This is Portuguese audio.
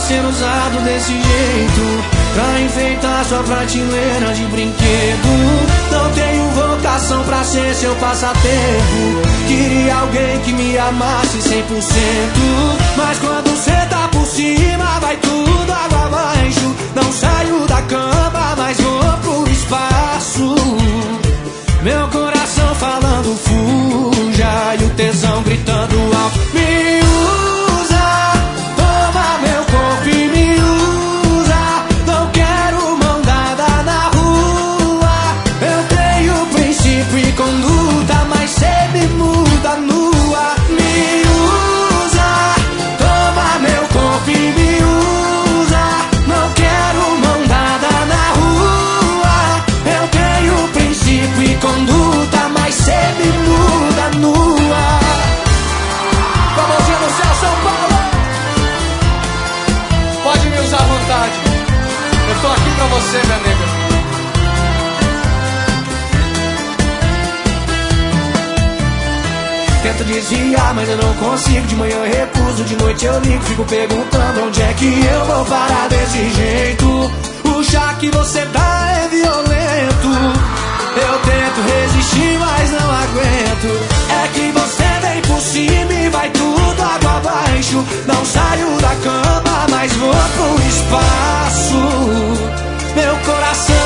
sendo usado desse jeito pra enfeitar sua prateleira de brinquedo. Não tenho vocação pra ser seu passatempo. Queria alguém que me amasse 100%. Mas quando cê tá por cima, vai tudo água abaixo. Não saio da cama, mas vou pro espaço. Meu coração falando fuja e o tesão gritando alto. Me usa, toma meu corpo e me usa. Não quero mão dada na rua. Eu tenho princípio e conduta, mas cê me muda nua. Me usa, toma meu corpo e me usa. Não quero mão dada na rua. Eu tenho princípio e conduta, mas cê me muda nua. Com a mãozinha no céu, São Paulo. Pode me usar à vontade. Eu tô aqui pra você, minha nega. Tento desviar, mas eu não consigo. De manhã eu recuso, de noite eu ligo. Fico perguntando onde é que eu vou parar desse jeito. O chá que você dá é violento. Eu tento resistir, mas não aguento. É que você vem por cima e vai tudo água abaixo. Não saio da cama, mas vou pro espaço. Meu coração